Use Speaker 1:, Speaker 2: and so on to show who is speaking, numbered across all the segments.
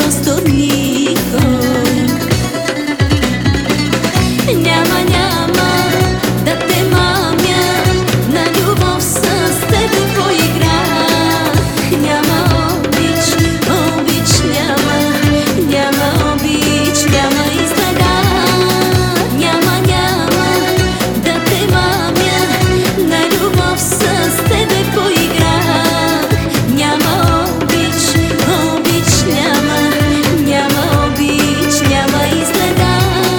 Speaker 1: простор никой. Няма, няма да те мамя, на любов с тебе поиграх. Няма обич, обич няма, няма обич, няма изгледа. Няма, няма да те мамя, на любов с тебе поиграх. Няма обич, обич няма, няма обич, няма изгледа.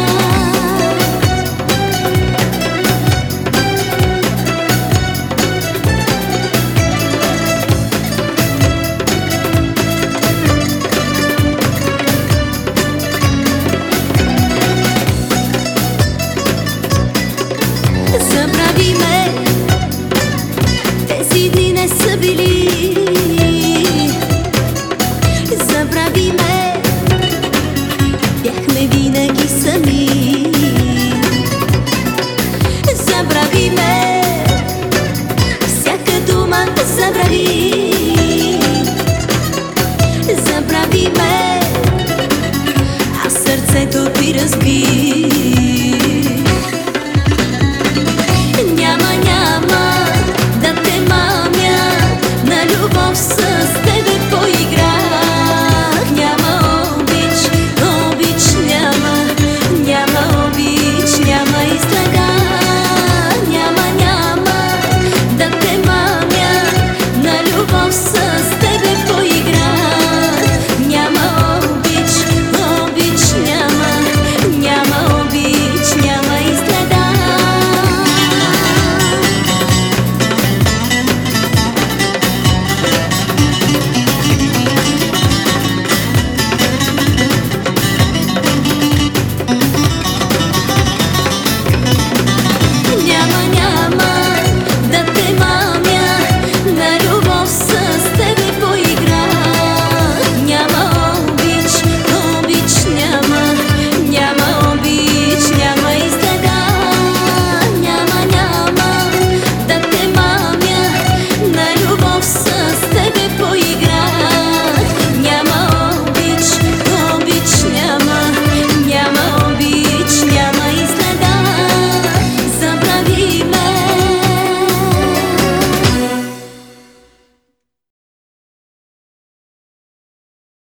Speaker 1: Забрави ме, тези дни не са били. Забрави ме, бяхме винаги сами. Забрави ме, всяка дума забрави. Забрави ме, а сърцето ти разби.